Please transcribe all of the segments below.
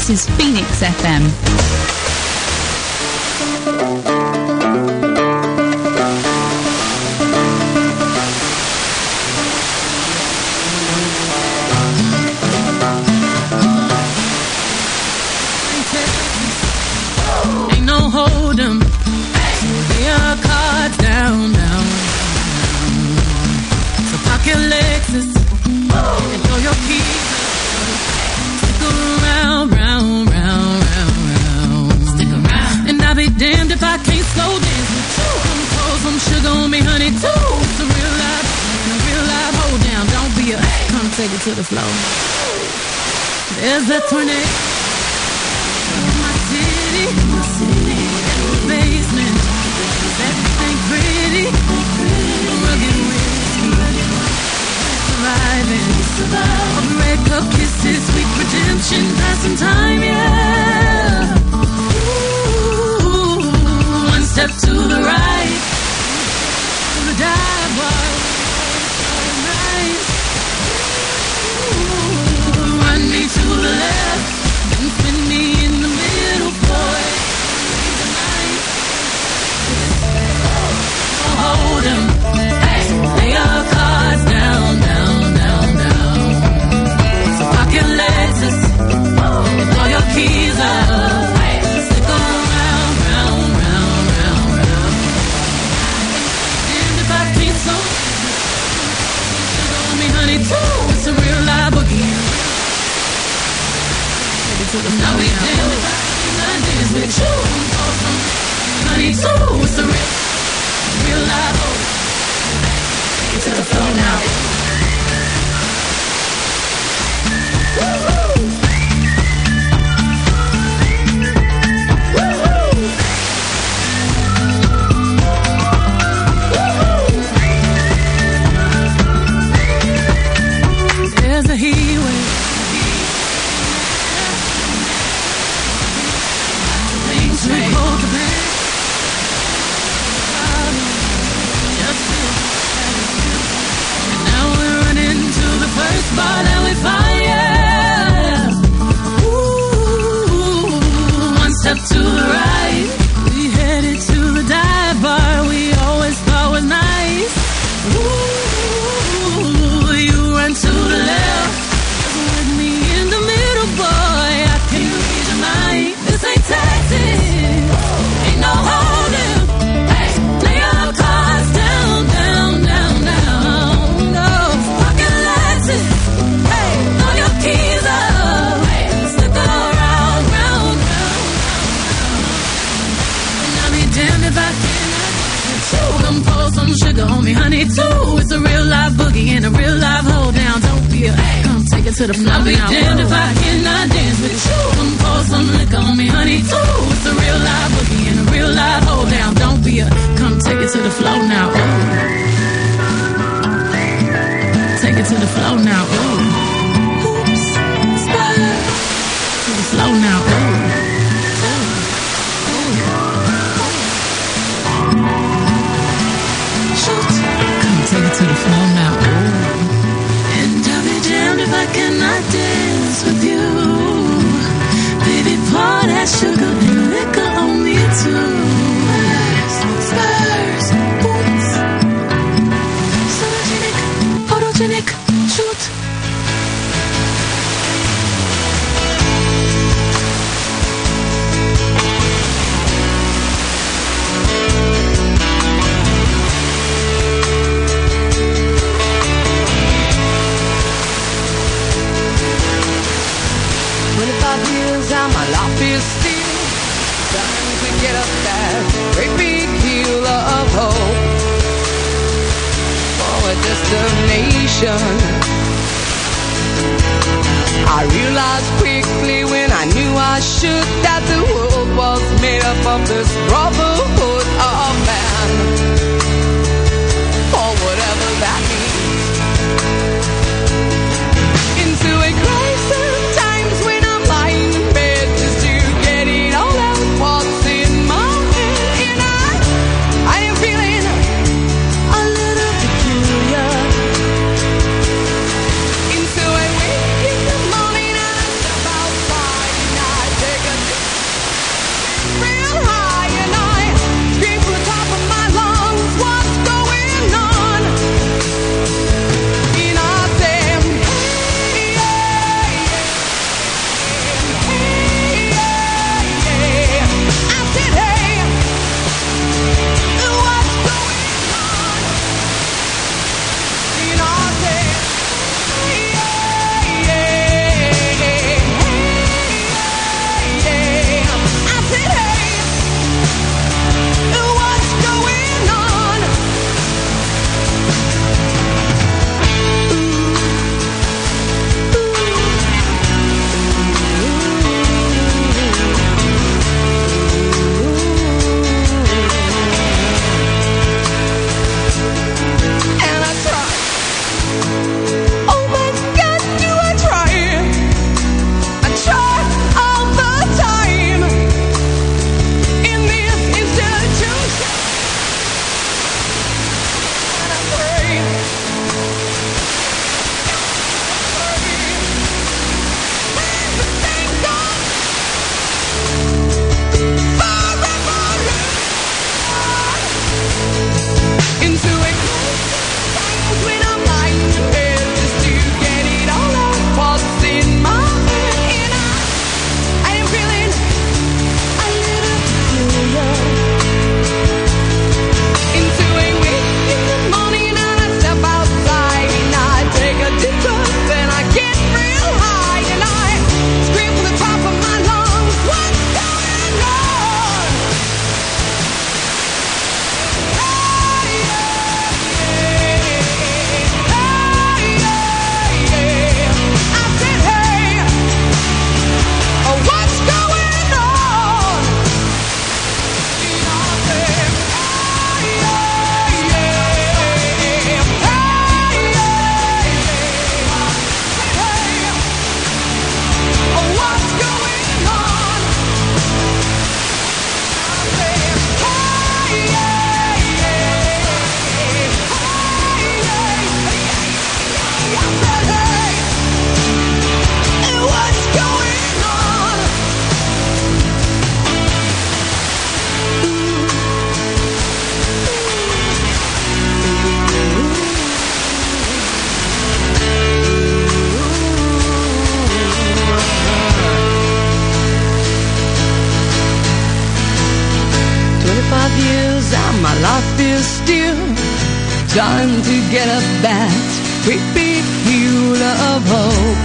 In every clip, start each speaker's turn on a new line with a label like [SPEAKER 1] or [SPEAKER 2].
[SPEAKER 1] This is Phoenix FM.
[SPEAKER 2] Take it to the floor. There's a tornado in my city, basement. Everything pretty, rugged whiskey, surviving. Breakup kisses, sweet redemption, passing time, yeah. Ooh, one step to the right, to the dive bar. To the left and spin me in the middle, boy. Hold 'em, lay your cards down, down, down, down. So park your Lexus and throw your keys up. Stick around, round, round, round, round. And if I can't so, show me honey too. It's a real live boogie. Now we dance with you. Honey, too, it's a real life. Get to the floor now. Woo-hoo. Woo-hoo. There's a heat wave. Bar that we find, yeah. Ooh, one step to the right. We headed to the dive bar we always thought was nice. Ooh, you run to the left, with me in the middle, boy. I can't read your mind. This ain't Texas, ain't no holding. Hey, lay your cards down, down, down, down. No, fucking Lexus. Keys up, stick around, round, round, round. And I'll be damned if I cannot. Come pour some sugar on me, honey, too. It's a real live boogie and a real live hold down. Don't be a, come take it to the floor. I'll be damned if I cannot dance with you. Come pour some liquor on me, honey, too. It's a real live boogie and a real live hold down. Don't be a, come take it to the floor now. Ooh. Take it to the floor now. Ooh. Slow now. Shoot. Come take it to the floor now. And I'll be damned if I cannot dance with you. Baby, pour that sugar and liquor on me too. Spurs, boots. Photogenic, photogenic, shoot.
[SPEAKER 3] Down my life is still trying to get up that great big hill of hope for a destination. I realized quickly when I knew I should that the world was made up of this brotherhood of man, or whatever that means. Into a crisis times when I'm lying in bed just to get it all out what's in my head. And I am feeling a little peculiar. Into a wake in the morning and I step outside and I years and my life is still trying to get up that great big hill of hope.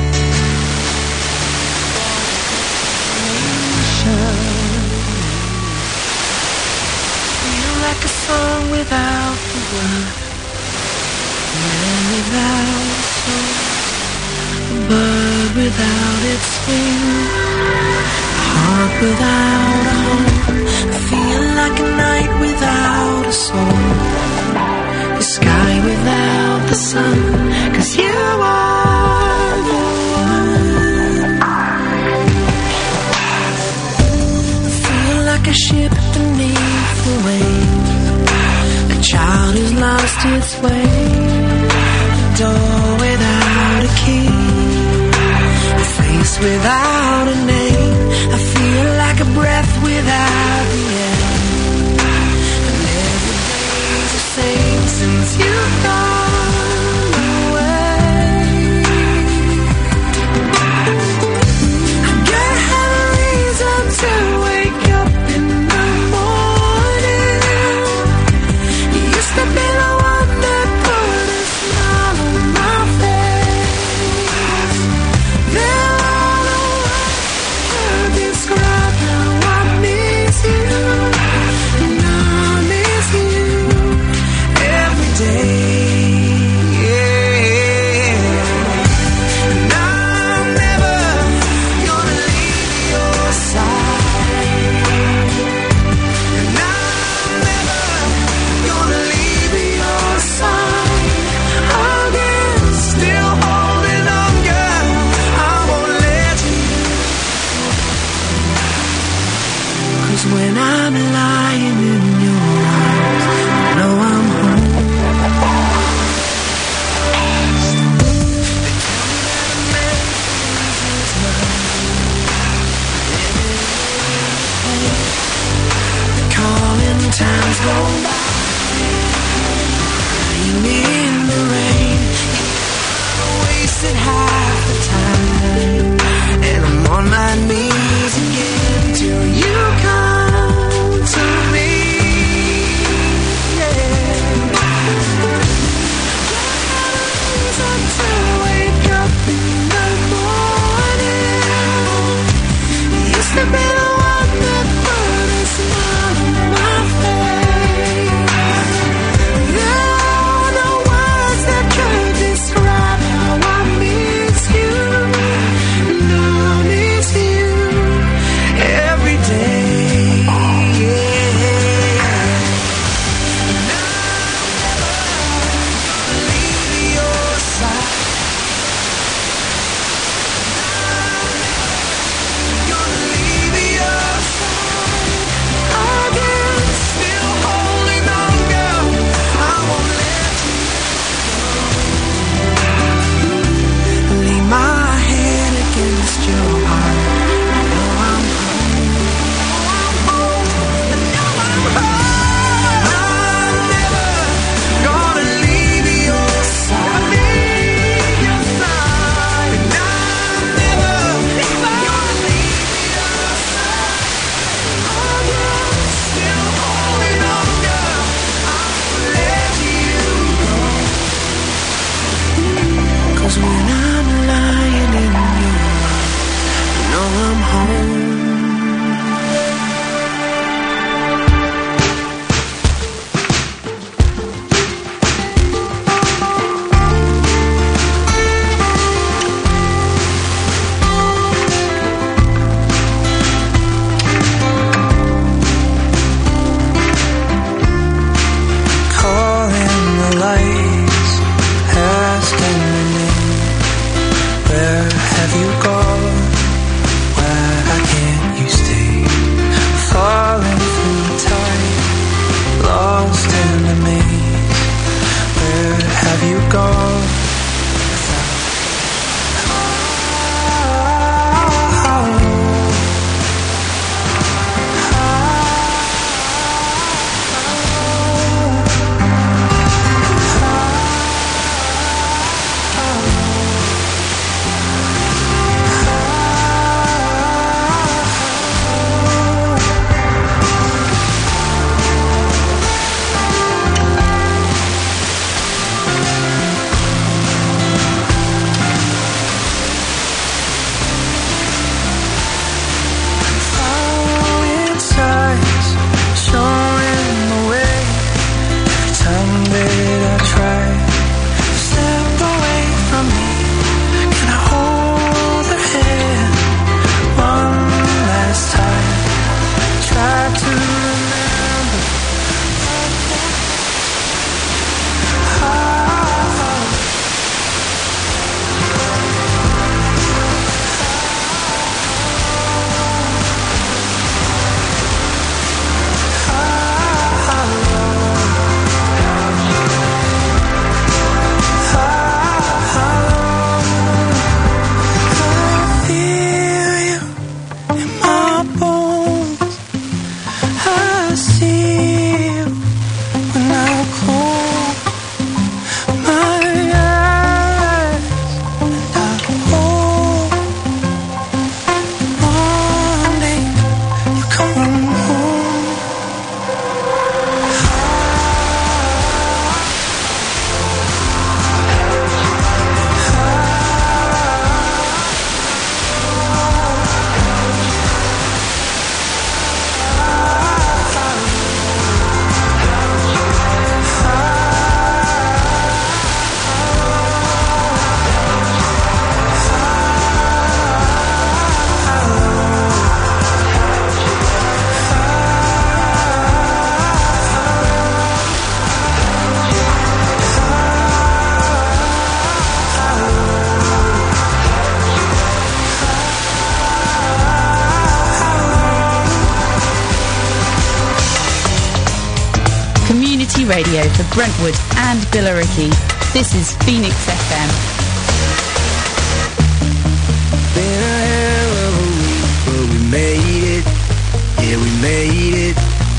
[SPEAKER 2] Feel like a song without the word, man without a soul, a bird without its wings, a heart without a home. I feel like a night without a soul, the sky without the sun, 'cause you are the one. I feel like a ship beneath the waves, a child who's lost its way, a door without a key, a face without a name. I feel like a breath without the air, and every day's the same since you've gone away. I gotta have a reason to wake up in the morning. You used to be the one that put a smile on my face. There are no words to describe how I miss you, and I miss you every day. And I'm never gonna leave your side, and I'm never gonna leave your side again. Still holding on, girl, I won't let you. 'Cause when I'm lying in your arms, I know I'm home. Calling times go by, crying in the rain. I wasted half the time, and I'm on my knees again till you come to me. Yeah. Reason to wake up in the morning. You used to be the one that put a smile on my face.
[SPEAKER 1] Community Radio for Brentwood and Billericay. This is Phoenix FM.
[SPEAKER 4] Been a hell of a week, but we made it. Yeah, we made it.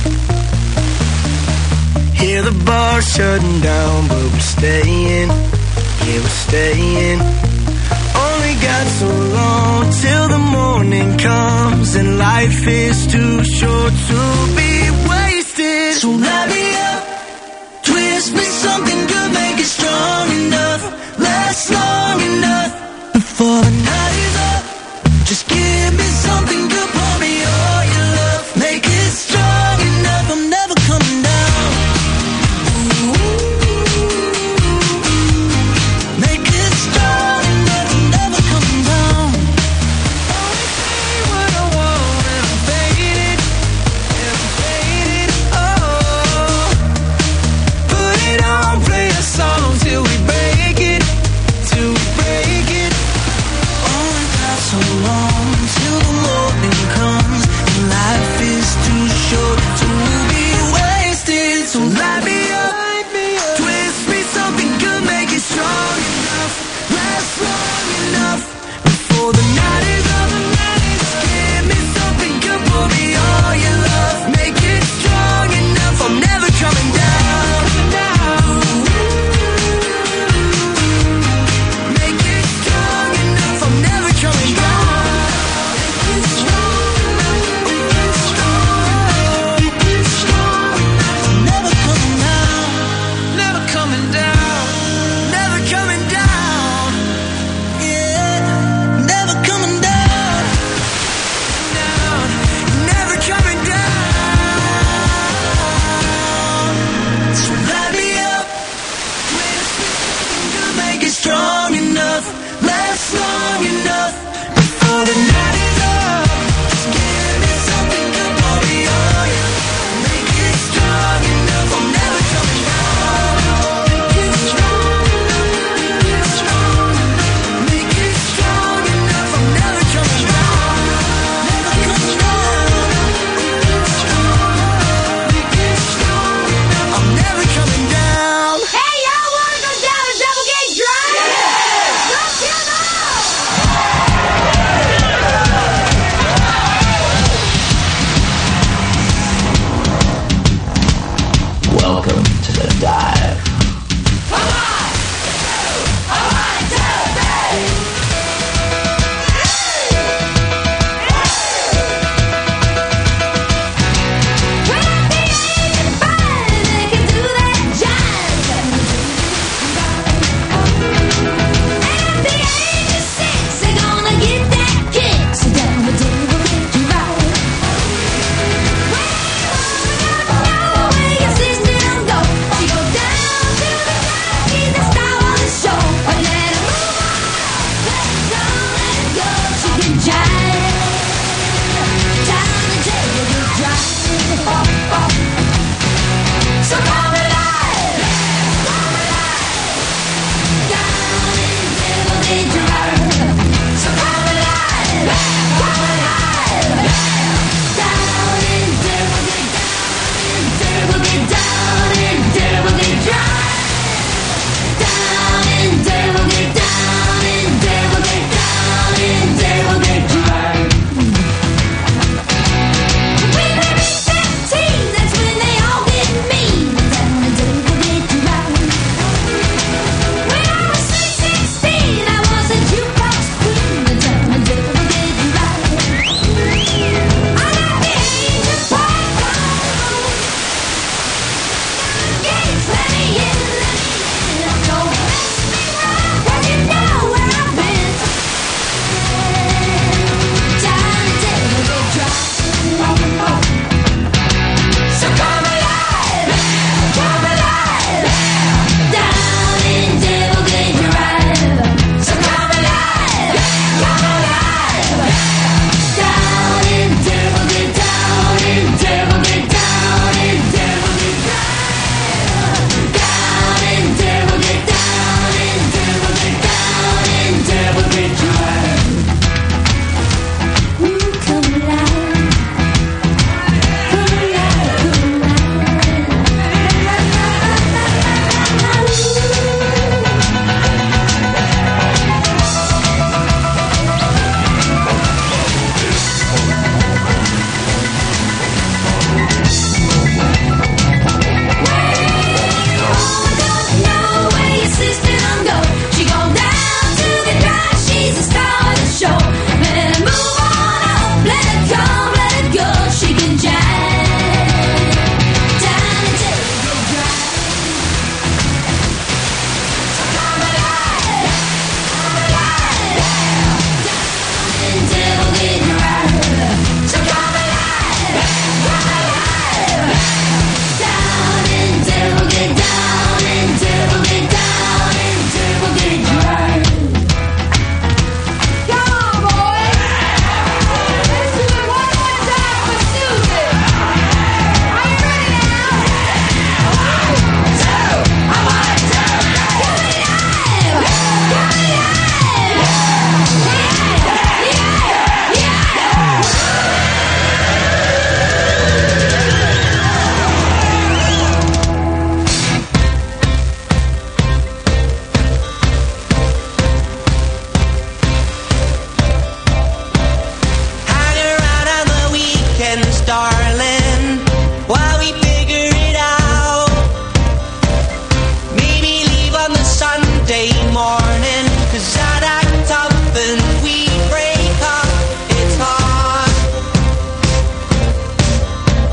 [SPEAKER 4] Hear the bar shutting down, but we're staying. Yeah, we're staying. Only got so long till the morning comes, and life is too short to be wasted. So light me up, twist me something good, make it strong enough, last long enough before the night is up. Just give me something good, pour me all your love, make it strong enough, I'm never coming down. Ooh. Make it strong enough, I'm never coming down. Always say what I want and I'm faded.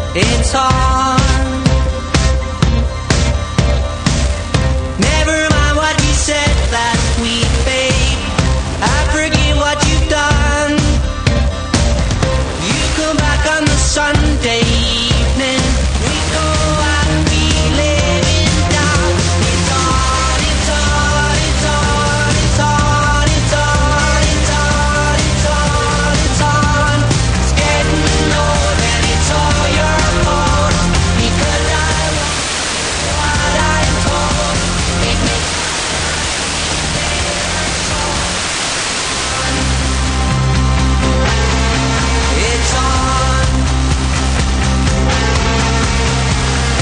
[SPEAKER 5] It's on. Never mind what you said last week, babe. I forget what you've done. You come back on the Sunday evening. We go out and we live in down. It's on, it's on, it's on, it's on, it's on, it's on, it's on, it's on. It's getting old and it's all your fault. Because I want what I'm told. It makes it's on.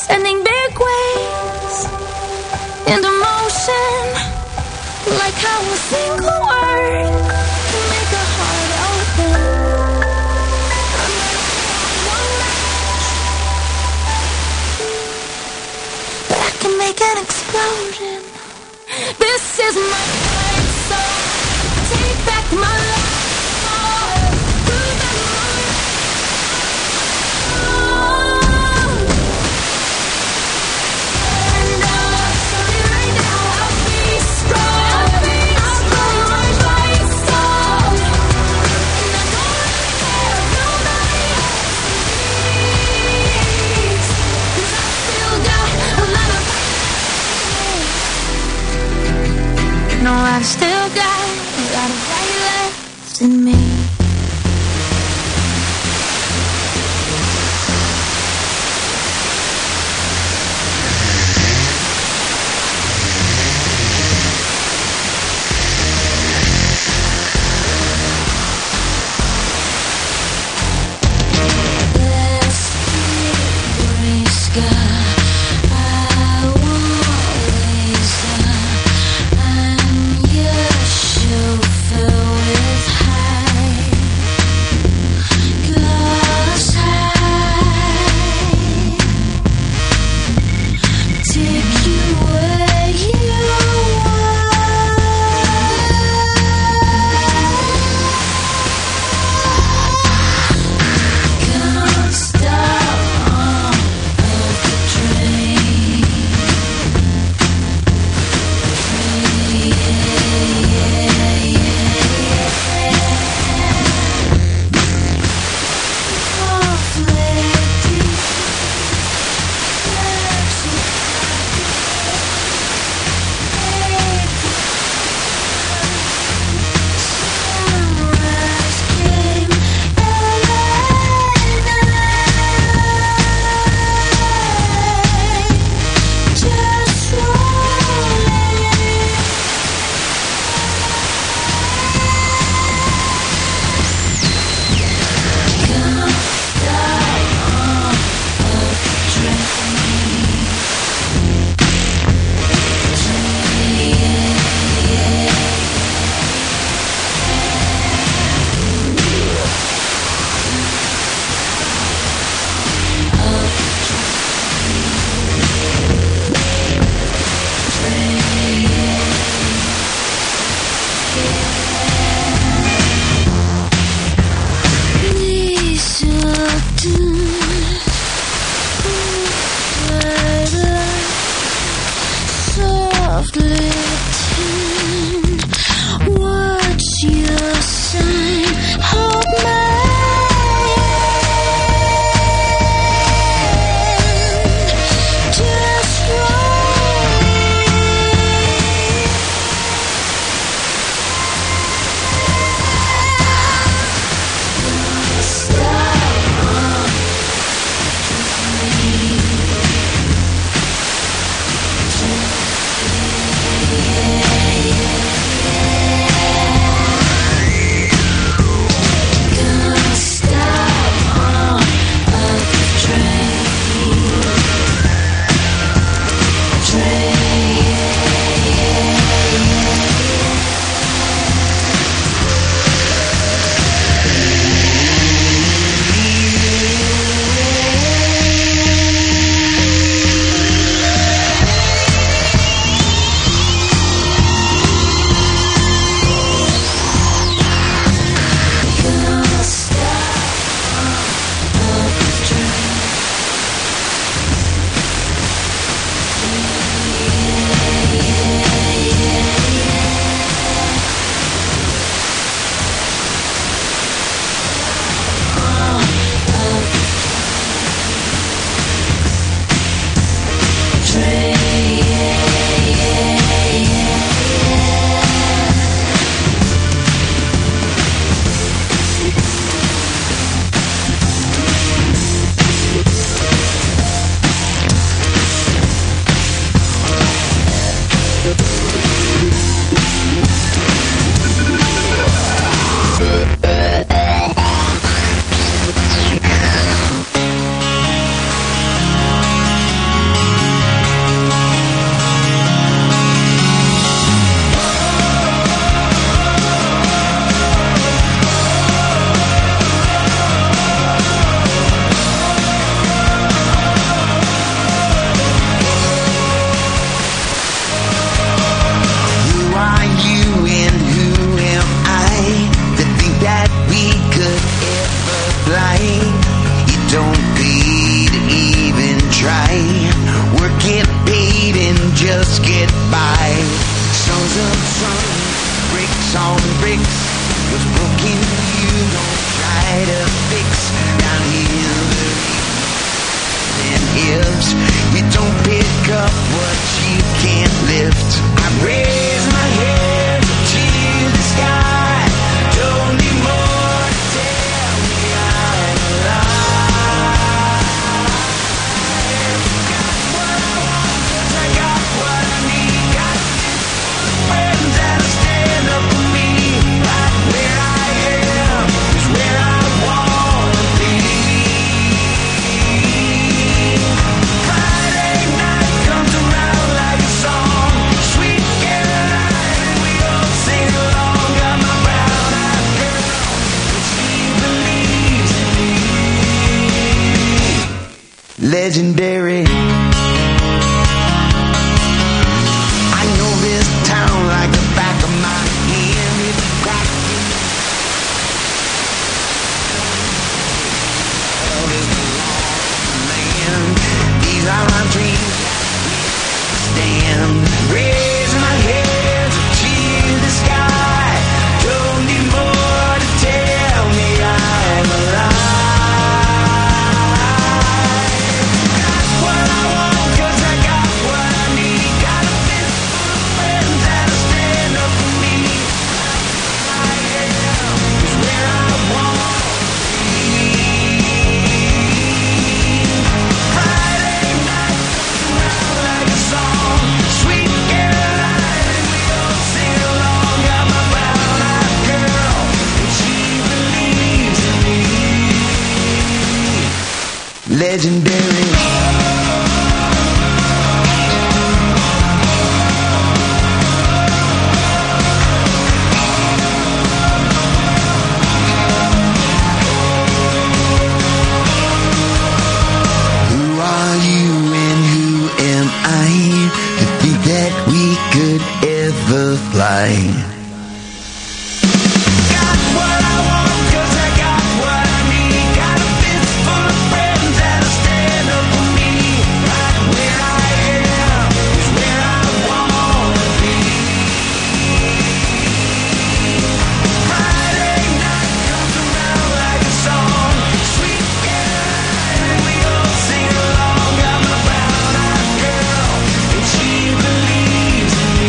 [SPEAKER 2] sending big waves into motion, like how a single word can make a heart open. One match, but I can make an explosion. This is my life, so take back my life. Right now, I'll be strong. I'll blow my lights.
[SPEAKER 4] legendary. I know this town like the back of my hand. It's got this land. These are my dreams. Stand, raise my head to the sky. Don't need more to tell me I'm alive. Got what I want 'cause I got what I need. Got a fistful of friends that'll stand up for me. I am is where I want to be. Friday night comes around like a song. Sweet Caroline, and we all sing along. Got my brown-eyed girl, and she believes in me. Legendary. Who are you and who am I to think that we could ever fly? Got what I want 'cause I got what I need. Got a fistful of friends that'll stand up for me. Right where I am is where I wanna be. Friday night comes around like a song. Sweet Caroline, and we all sing along. Got my brown-eyed girl, and she believes in me.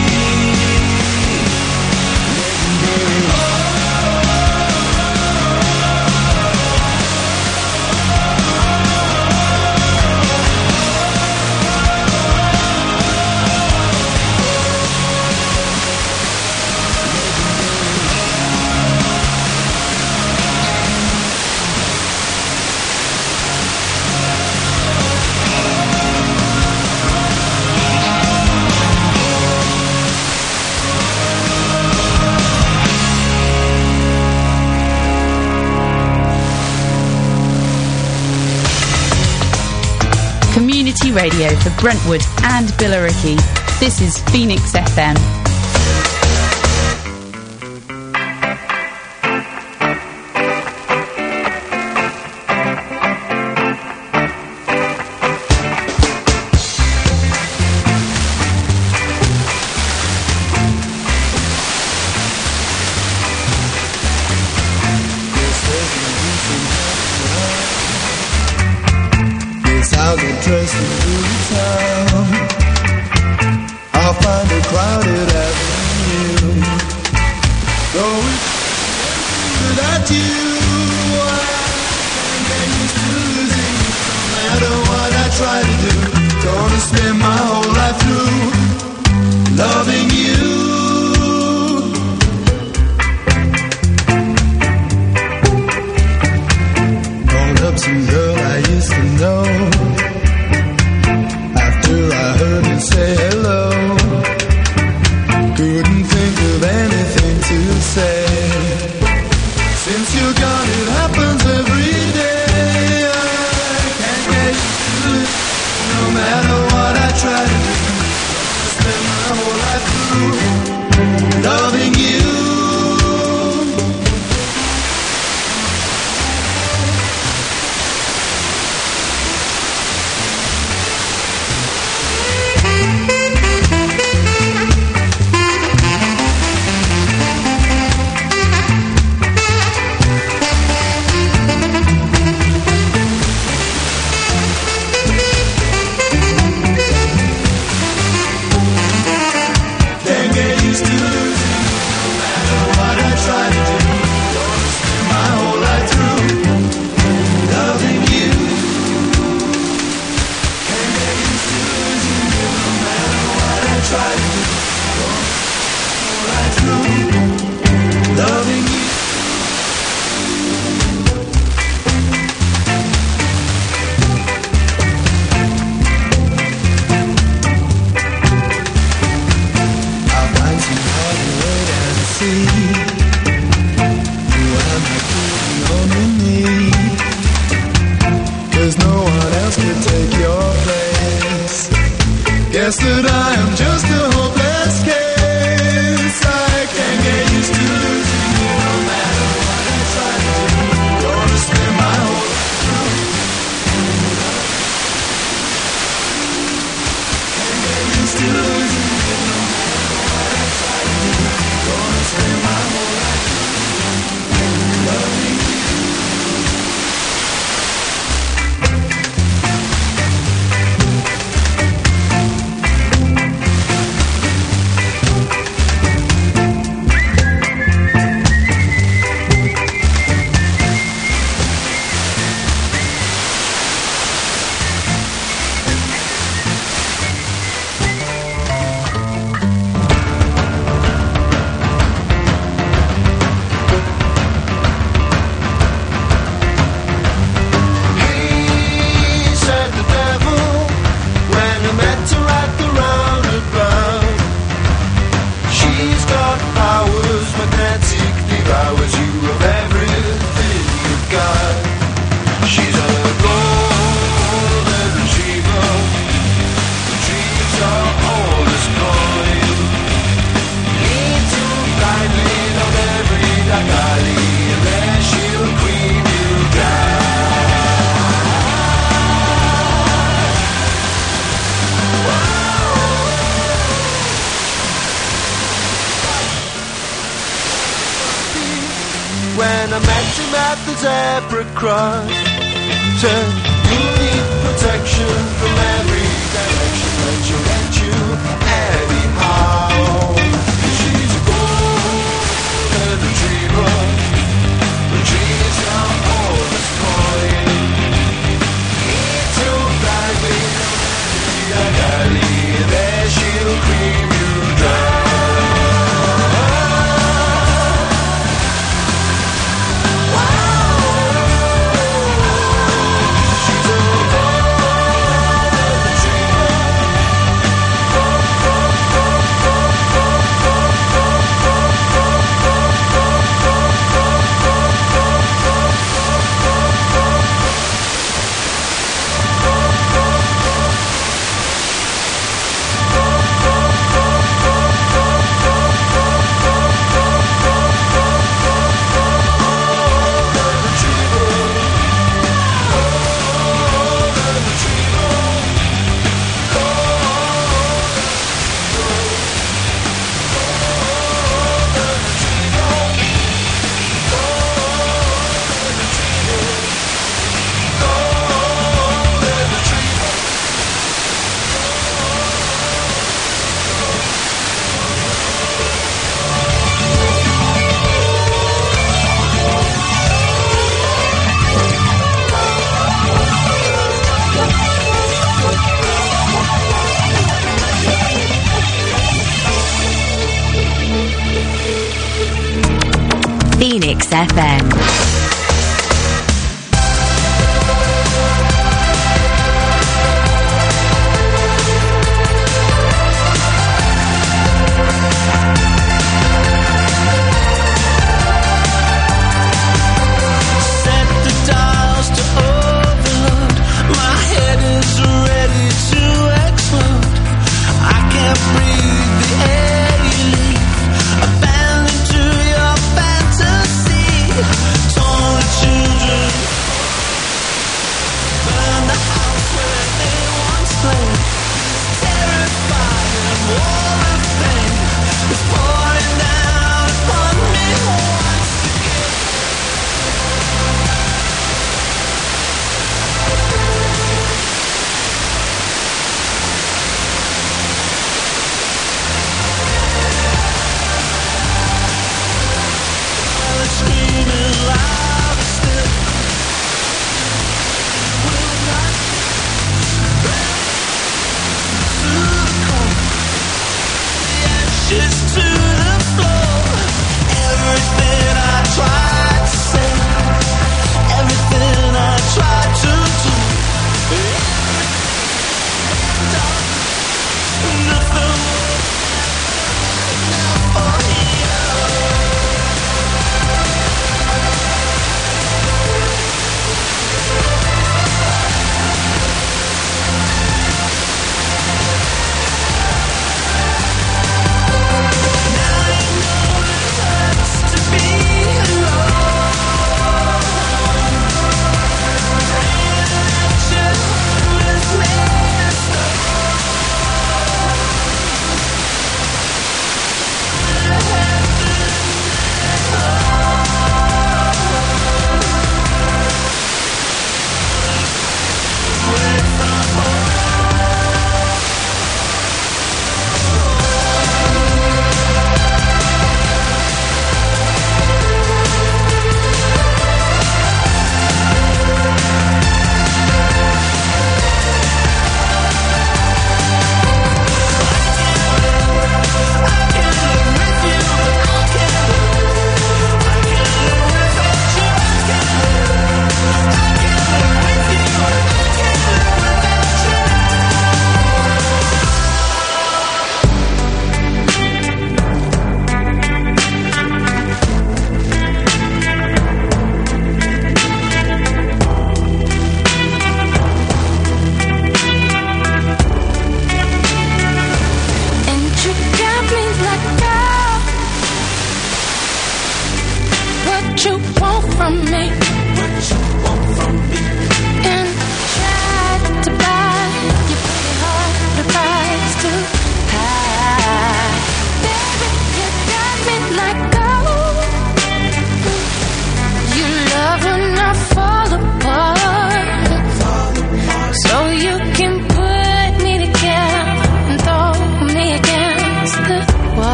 [SPEAKER 1] Community radio for Brentwood and Billericay. This is Phoenix FM.
[SPEAKER 6] This house will trust me through the town. I'll find a crowded avenue. Going without you, I'm used to losing. No matter what I try to do, gonna spend my whole life through loving you. Called up some girl I used to know. After I heard her say hello, couldn't think of anything to say. Since you're gone, it happens every day. I can't get used to it, no matter what I try to do. Spend my whole life through when I met him at the zebra crossing. You need protection from every direction, but she'll get you anyhow. She's a golden retriever, the trees are always calling. Too badly, there she'll cream you dry.
[SPEAKER 7] Phoenix FM.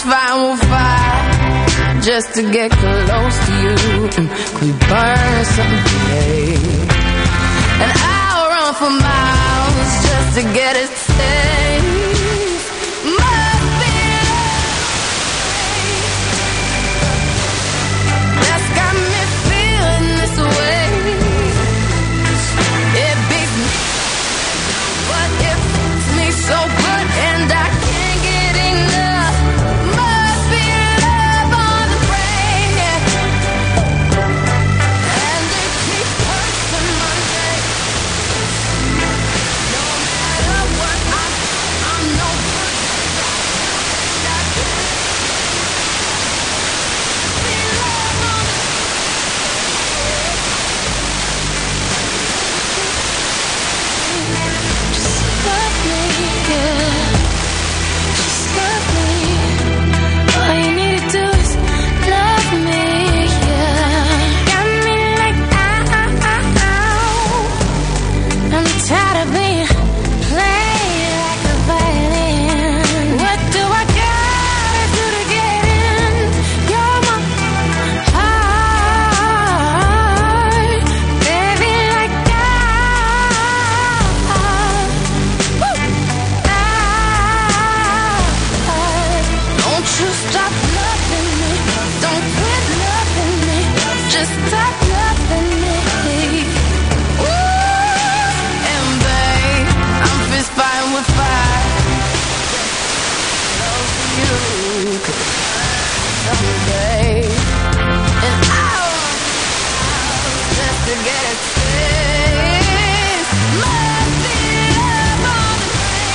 [SPEAKER 2] fine with fire just to get close to you. Could we burn something today? And I'll run for miles just to get a taste. Must be love that's got me feeling this way. It beats me, but it fits me so good, and I can't get enough. Must be love on the brain, yeah. And it keeps hurting my neck. No matter what I'm no good. I can't be love on the just love me, yeah. Just love me. All you need to do is love me, yeah. Got me like ow. I'm tired of being played like a violin. What do I gotta do to get in? You're my heart, baby, like don't you stop loving me. Don't quit loving me. Just stop loving me. Ooh, and babe, I'm fist fighting with fire. Love you someday. And I'll just to get a taste. Must be love on the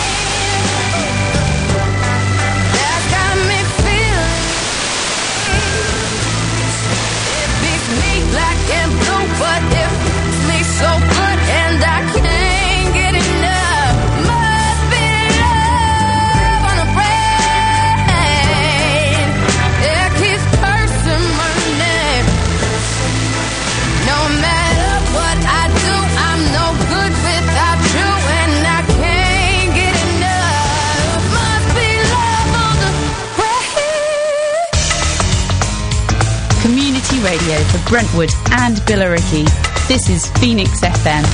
[SPEAKER 2] brain. That's got me feeling. It beats me black and blue, but it fits me so good, and I can't get enough. Must be love on the brain. It keeps cursing my name. No matter what I do, I'm no good without you, and I can't get enough. Must be love on the brain.
[SPEAKER 1] Community radio for Brentwood and Billericay. This is Phoenix FM.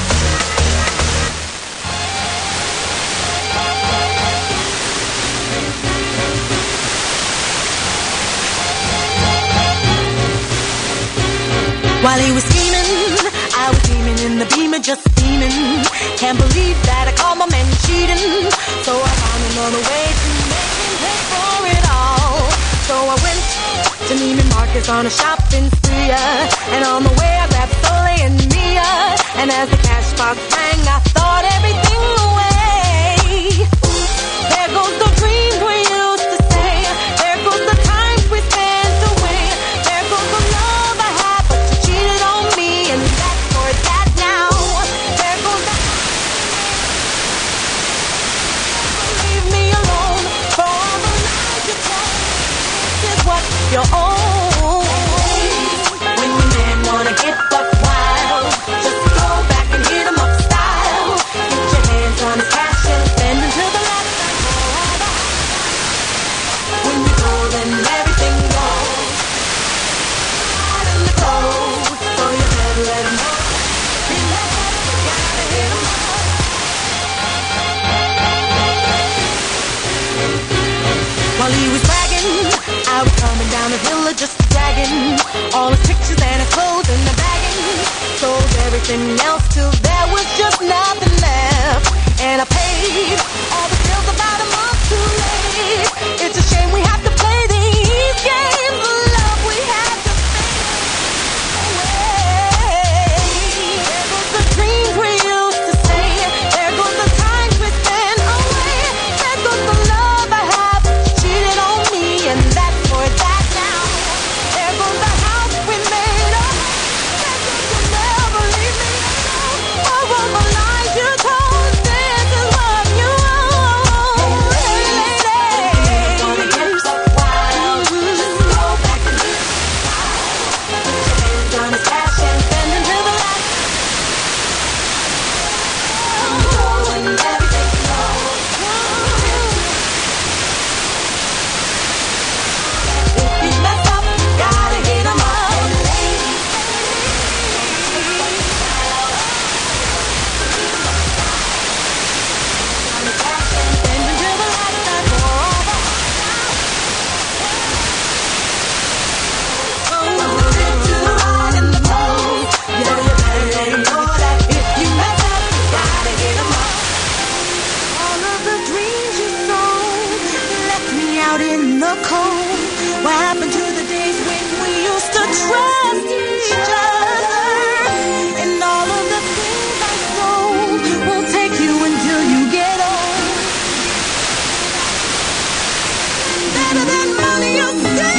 [SPEAKER 5] While he was scheming, I was steaming in the Beamer, just steaming. Can't believe that I caught my man cheating. So I found another way to make him pay for it all. So I went to Neiman Marcus on a shopping spree, and on the way I grabbed Soleil and Mia. And as the cash box rang, I thought everything away. There goes the dreams we used to say. There goes the times we spent away. There goes the love I had, but you cheated on me, and that's for that now. There goes the leave me alone for all the lies you told. This is what you own. When your man wanna get buck wild, just go back and hit him up style. Get your hands on his cash and spend until the last time forever. When you go, then everything goes. Out in the cold, so you better let him know. You gotta hit him up. While he was bragging, I was coming down the hill just dragging all his pictures and his clothes in the bagging. Sold everything else till there was just nothing left, and I paid all the bills about a month too late. It's a shame we have to play these games of love. We have to fade away. There goes the dreams we used to say. There goes the times we spent away. There goes the love I have, but you cheated on me, and that's for that now. There goes the house we made up. There goes you'll never leave me alone. For all the lies you told, this is what you owe.
[SPEAKER 3] the cold? What happened to the days when we used to trust each other? And all of the things I sold will take you until you get old. Better than money you say.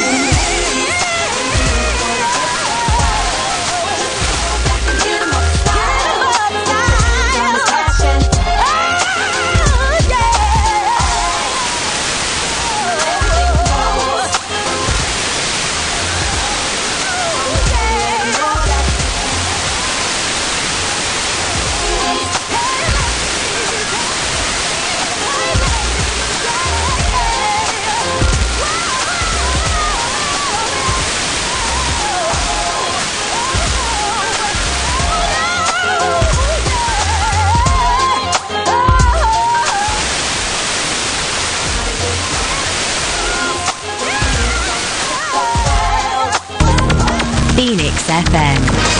[SPEAKER 7] Phoenix FM.